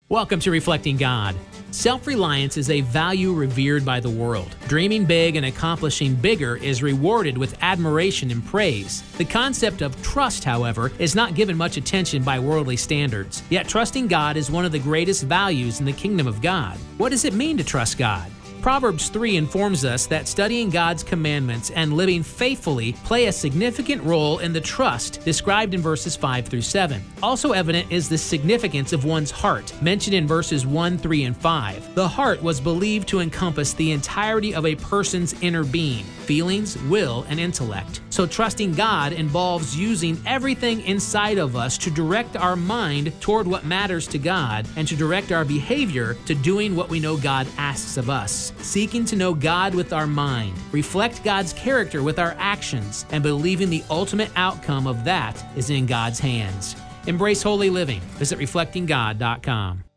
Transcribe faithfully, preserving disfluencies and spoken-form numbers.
Welcome to Reflecting God. Self-reliance is a value revered by the world. Dreaming big and accomplishing bigger is rewarded with admiration and praise. The concept of trust, however, is not given much attention by worldly standards. Yet trusting God is one of the greatest values in the kingdom of God. What does it mean to trust God? Proverbs three informs us that studying God's commandments and living faithfully play a significant role in the trust described in verses five through seven. Also evident is the significance of one's heart, mentioned in verses one, three, and five. The heart was believed to encompass the entirety of a person's inner being, feelings, will, and intellect. So trusting God involves using everything inside of us to direct our mind toward what matters to God and to direct our behavior to doing what we know God asks of us. Seeking to know God with our mind, reflect God's character with our actions, and believing the ultimate outcome of that is in God's hands. Embrace holy living. Visit reflecting god dot com.